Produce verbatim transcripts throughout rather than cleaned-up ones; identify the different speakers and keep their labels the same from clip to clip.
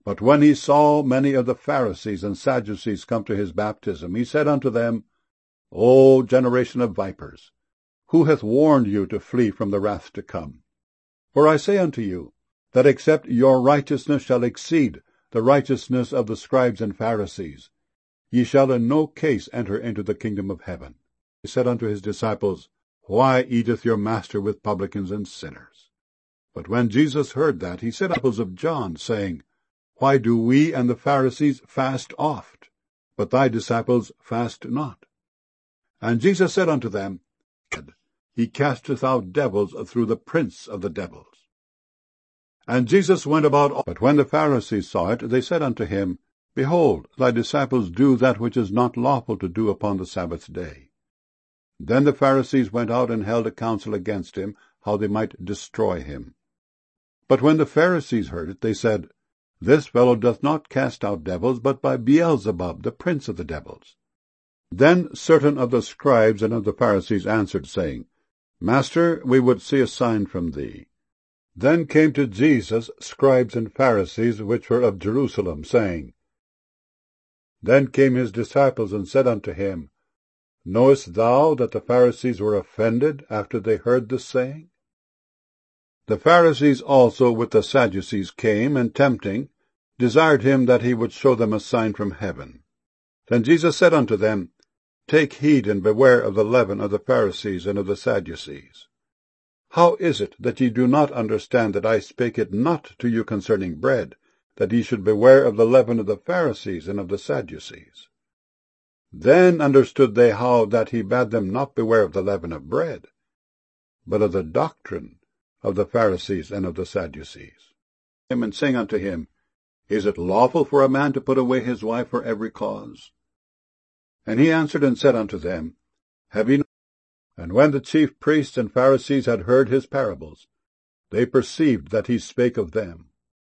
Speaker 1: But when he saw many of the Pharisees and Sadducees come to his baptism, he said unto them, O generation of vipers, who hath warned you to flee from the wrath to come? For I say unto you, that except your righteousness shall exceed the righteousness of the scribes and Pharisees, ye shall in no case enter into the kingdom of heaven. He said unto his disciples, Why eateth your master with publicans and sinners? But when Jesus heard that, he said unto the disciples of John, saying, Why do we and the Pharisees fast oft, but thy disciples fast not? And Jesus said unto them, He casteth out devils through the prince of the devils. And Jesus went about all. But when the Pharisees saw it, they said unto him, Behold, thy disciples do that which is not lawful to do upon the Sabbath day. Then the Pharisees went out and held a council against him, how they might destroy him. But when the Pharisees heard it, they said, This fellow doth not cast out devils, but by Beelzebub, the prince of the devils. Then certain of the scribes and of the Pharisees answered, saying, Master, we would see a sign from thee. Then came to Jesus scribes and Pharisees, which were of Jerusalem, saying, Then came his disciples and said unto him, Knowest thou that the Pharisees were offended after they heard this saying? The Pharisees also with the Sadducees came, and tempting, desired him that he would show them a sign from heaven. Then Jesus said unto them, Take heed and beware of the leaven of the Pharisees and of the Sadducees. How is it that ye do not understand that I spake it not to you concerning bread, that ye should beware of the leaven of the Pharisees and of the Sadducees? Then understood they how that he bade them not beware of the leaven of bread, but of the doctrine of the Pharisees and of the Sadducees. Him and saying unto him, Is it lawful for a man to put away his wife for every cause? And he answered and said unto them, Have ye not? And when the chief priests and Pharisees had heard his parables, they perceived that he spake of them.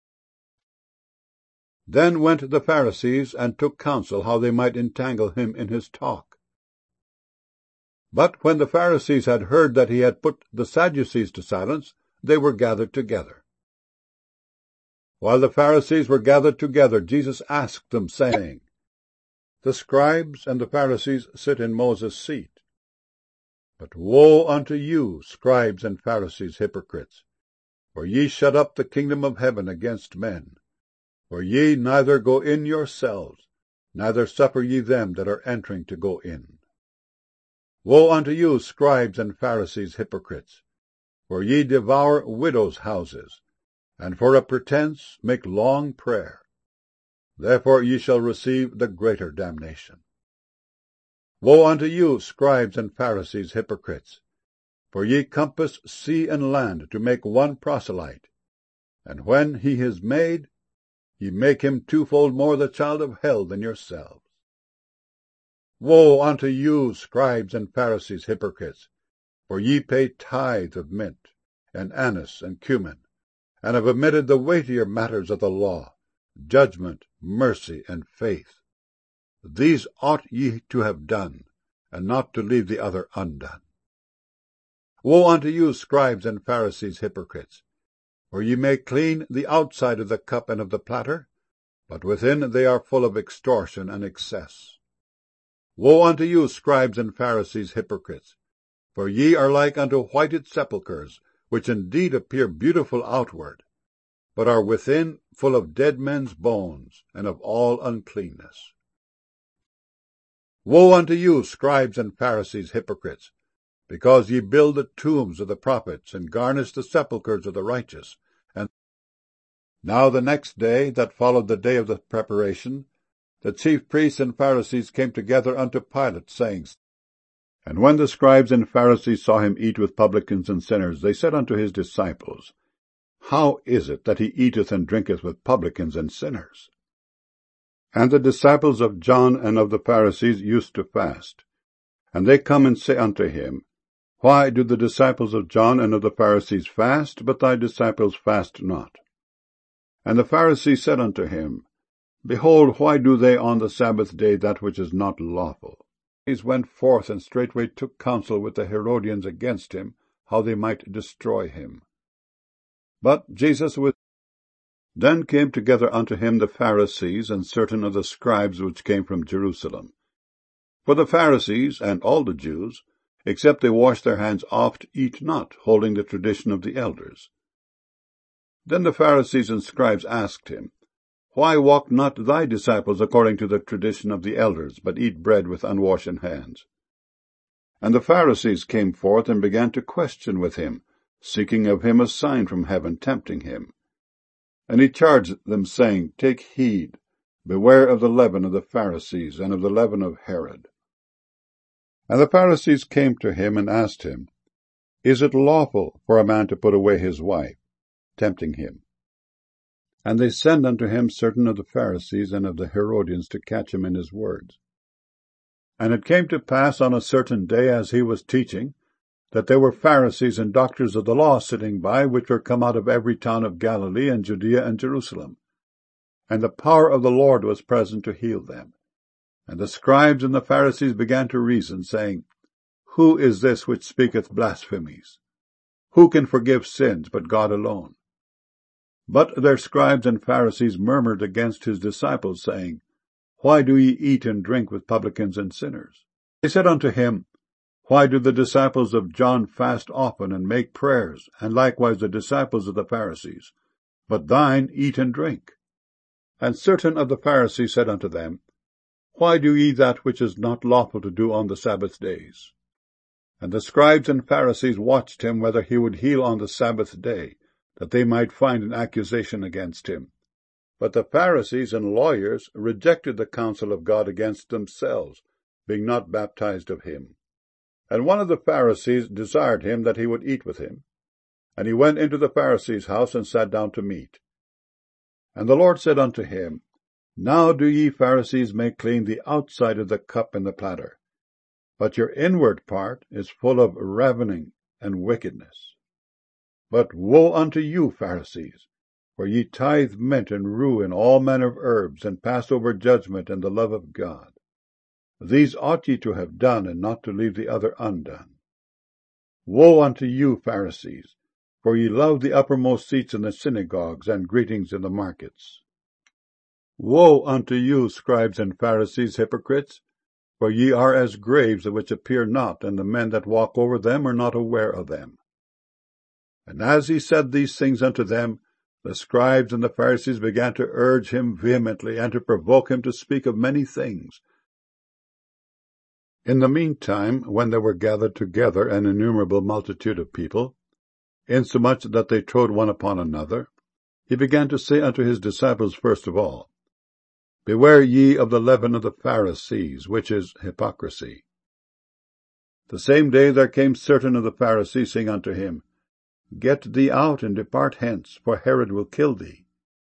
Speaker 1: Then went the Pharisees, and took counsel how they might entangle him in his talk. But when the Pharisees had heard that he had put the Sadducees to silence, they were gathered together. While the Pharisees were gathered together, Jesus asked them, saying, The scribes and the Pharisees sit in Moses' seat. But woe unto you, scribes and Pharisees, hypocrites! For ye shut up the kingdom of heaven against men. For ye neither go in yourselves, neither suffer ye them that are entering to go in. Woe unto you, scribes and Pharisees, hypocrites! For ye devour widows' houses, and for a pretence make long prayer. Therefore ye shall receive the greater damnation. Woe unto you, scribes and Pharisees, hypocrites! For ye compass sea and land to make one proselyte, and when he is made, ye make him twofold more the child of hell than yourselves. Woe unto you, scribes and Pharisees, hypocrites! For ye pay tithe of mint, and anise, and cumin, and have omitted the weightier matters of the law, judgment, mercy, and faith. These ought ye to have done, and not to leave the other undone. Woe unto you, scribes and Pharisees, hypocrites! For ye may clean the outside of the cup and of the platter, but within they are full of extortion and excess. Woe unto you, scribes and Pharisees, hypocrites! For ye are like unto whited sepulchres, which indeed appear beautiful outward, but are within full of dead men's bones, and of all uncleanness. Woe unto you, scribes and Pharisees, hypocrites! Because ye build the tombs of the prophets, and garnish the sepulchres of the righteous. And now the next day, that followed the day of the preparation, the chief priests and Pharisees came together unto Pilate, saying, And when the scribes and Pharisees saw him eat with publicans and sinners, they said unto his disciples, How is it that he eateth and drinketh with publicans and sinners? And the disciples of John and of the Pharisees used to fast. And they come and say unto him, Why do the disciples of John and of the Pharisees fast, but thy disciples fast not? And the Pharisees said unto him, Behold, why do they on the Sabbath day that which is not lawful? These went forth and straightway took counsel with the Herodians against him, how they might destroy him. But Jesus with Then came together unto him the Pharisees and certain of the scribes which came from Jerusalem. For the Pharisees and all the Jews, except they wash their hands oft, eat not, holding the tradition of the elders. Then the Pharisees and scribes asked him, Why walk not thy disciples according to the tradition of the elders, but eat bread with unwashen hands? And the Pharisees came forth and began to question with him, seeking of him a sign from heaven, tempting him. And he charged them, saying, Take heed, beware of the leaven of the Pharisees, and of the leaven of Herod. And the Pharisees came to him and asked him, Is it lawful for a man to put away his wife? Tempting him. And they sent unto him certain of the Pharisees and of the Herodians to catch him in his words. And it came to pass on a certain day, as he was teaching, that there were Pharisees and doctors of the law sitting by, which were come out of every town of Galilee and Judea and Jerusalem. And the power of the Lord was present to heal them. And the scribes and the Pharisees began to reason, saying, Who is this which speaketh blasphemies? Who can forgive sins but God alone? But their scribes and Pharisees murmured against his disciples, saying, Why do ye eat and drink with publicans and sinners? They said unto him, Why do the disciples of John fast often and make prayers, and likewise the disciples of the Pharisees? But thine eat and drink. And certain of the Pharisees said unto them, Why do ye that which is not lawful to do on the Sabbath days? And the scribes and Pharisees watched him whether he would heal on the Sabbath day, that they might find an accusation against him. But the Pharisees and lawyers rejected the counsel of God against themselves, being not baptized of him. And one of the Pharisees desired him that he would eat with him. And he went into the Pharisee's house and sat down to meat. And the Lord said unto him, Now do ye Pharisees make clean the outside of the cup and the platter, but your inward part is full of ravening and wickedness. But woe unto you, Pharisees, for ye tithe mint and rue and all manner of herbs, and pass over judgment and the love of God. These ought ye to have done, and not to leave the other undone. Woe unto you, Pharisees, for ye love the uppermost seats in the synagogues, and greetings in the markets. Woe unto you, scribes and Pharisees, hypocrites, for ye are as graves which appear not, and the men that walk over them are not aware of them. And as he said these things unto them, the scribes and the Pharisees began to urge him vehemently, and to provoke him to speak of many things. In the meantime, when there were gathered together an innumerable multitude of people, insomuch that they trode one upon another, he began to say unto his disciples first of all, Beware ye of the leaven of the Pharisees, which is hypocrisy. The same day there came certain of the Pharisees, saying unto him, Get thee out, and depart hence, for Herod will kill thee.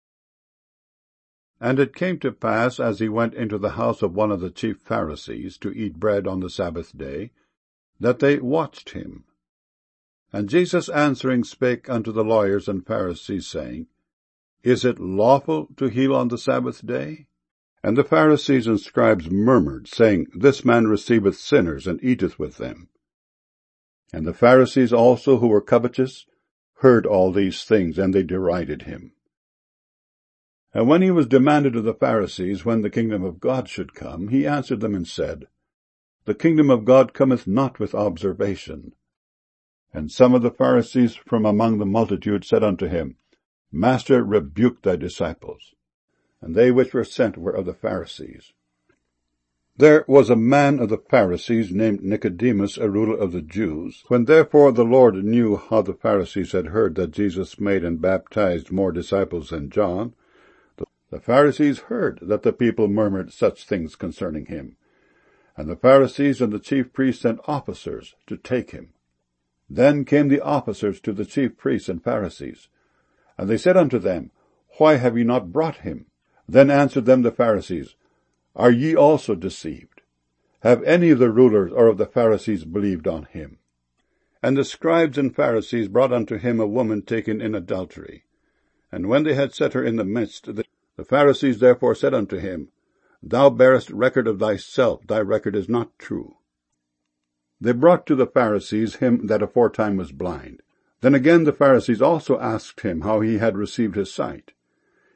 Speaker 1: And it came to pass, as he went into the house of one of the chief Pharisees, to eat bread on the Sabbath day, that they watched him. And Jesus answering spake unto the lawyers and Pharisees, saying, Is it lawful to heal on the Sabbath day? And the Pharisees and scribes murmured, saying, This man receiveth sinners, and eateth with them. And the Pharisees also, who were covetous, heard all these things, and they derided him. And when he was demanded of the Pharisees when the kingdom of God should come, he answered them and said, The kingdom of God cometh not with observation. And some of the Pharisees from among the multitude said unto him, Master, rebuke thy disciples. And they which were sent were of the Pharisees. There was a man of the Pharisees named Nicodemus, a ruler of the Jews. When therefore the Lord knew how the Pharisees had heard that Jesus made and baptized more disciples than John, the Pharisees heard that the people murmured such things concerning him. And the Pharisees and the chief priests sent officers to take him. Then came the officers to the chief priests and Pharisees, and they said unto them, Why have ye not brought him? Then answered them the Pharisees, Are ye also deceived? Have any of the rulers or of the Pharisees believed on him? And the scribes and Pharisees brought unto him a woman taken in adultery. And when they had set her in the midst, the, the Pharisees therefore said unto him, Thou bearest record of thyself, thy record is not true. They brought to the Pharisees him that aforetime was blind. Then again the Pharisees also asked him how he had received his sight.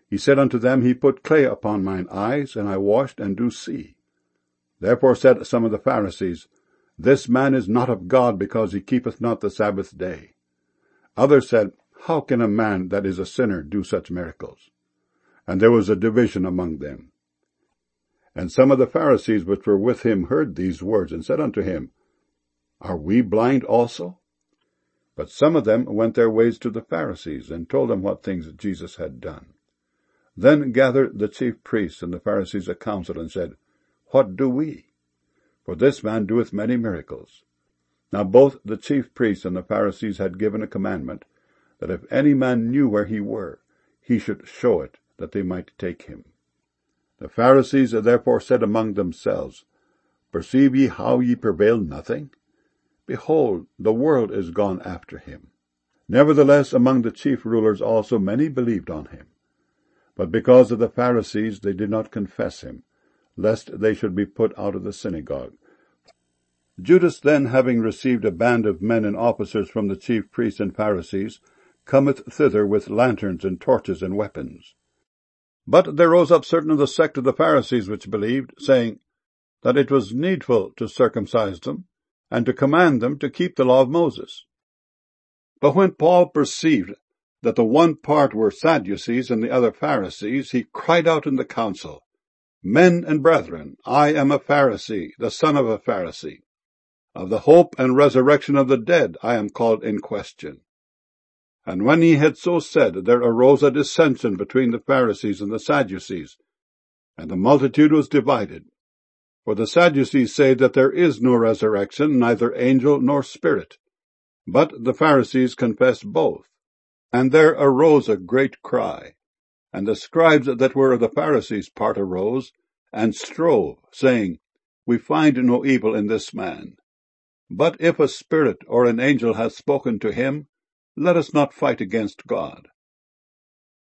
Speaker 1: He said unto them, He put clay upon mine eyes, and I washed, and do see. Therefore said some of the Pharisees, This man is not of God, because he keepeth not the Sabbath day. Others said, How can a man that is a sinner do such miracles? And there was a division among them. And some of the Pharisees which were with him heard these words, and said unto him, Are we blind also? But some of them went their ways to the Pharisees, and told them what things Jesus had done. Then gathered the chief priests and the Pharisees a council, and said, What do we? For this man doeth many miracles. Now both the chief priests and the Pharisees had given a commandment, that if any man knew where he were, he should show it, that they might take him. The Pharisees therefore said among themselves, Perceive ye how ye prevail nothing? Behold, the world is gone after him. Nevertheless, among the chief rulers also many believed on him. But because of the Pharisees they did not confess him, lest they should be put out of the synagogue. Judas then, having received a band of men and officers from the chief priests and Pharisees, cometh thither with lanterns and torches and weapons. But there rose up certain of the sect of the Pharisees which believed, saying, that it was needful to circumcise them, and to command them to keep the law of Moses. But when Paul perceived that the one part were Sadducees and the other Pharisees, he cried out in the council, Men and brethren, I am a Pharisee, the son of a Pharisee. Of the hope and resurrection of the dead I am called in question. And when he had so said, there arose a dissension between the Pharisees and the Sadducees, and the multitude was divided. For the Sadducees say that there is no resurrection, neither angel nor spirit. But the Pharisees confessed both. And there arose a great cry. And the scribes that were of the Pharisees' part arose, and strove, saying, We find no evil in this man. But if a spirit or an angel hath spoken to him, let us not fight against God.